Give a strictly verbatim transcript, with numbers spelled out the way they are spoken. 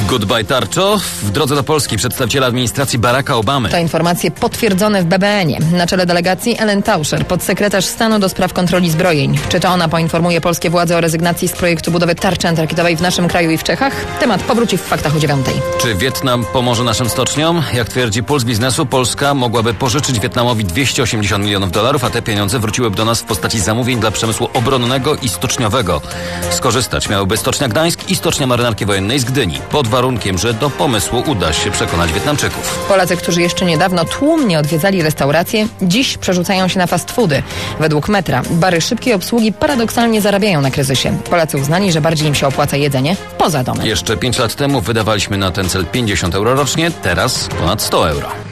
Goodbye tarczo. W drodze do Polski przedstawiciele administracji Baracka Obamy. To informacje potwierdzone w B B N-ie. Na czele delegacji Ellen Tauscher, podsekretarz stanu do spraw kontroli zbrojeń. Czy to ona poinformuje polskie władze o rezygnacji z projektu budowy tarczy antyrakietowej w naszym kraju i w Czechach? Temat powróci w faktach o dziewiątej. Czy Wietnam pomoże naszym stoczniom? Jak twierdzi Puls Biznesu, Polska mogłaby pożyczyć Wietnamowi dwieście osiemdziesiąt milionów dolarów, a te pieniądze wróciłyby do nas w postaci zamówień dla przemysłu obronnego i stoczniowego. Skorzystać miałyby Stocznia Gdańsk i Stocznia Marynarki Wojennej z Gdyni, pod warunkiem, że do pomysłu uda się przekonać Wietnamczyków. Polacy, którzy jeszcze niedawno tłumnie odwiedzali restauracje, dziś przerzucają się na fast foody. Według Metra bary szybkiej obsługi paradoksalnie zarabiają na kryzysie. Polacy uznali, że bardziej im się opłaca jedzenie poza domem. Jeszcze pięć lat temu wydawaliśmy na ten cel pięćdziesiąt euro rocznie, teraz ponad sto euro.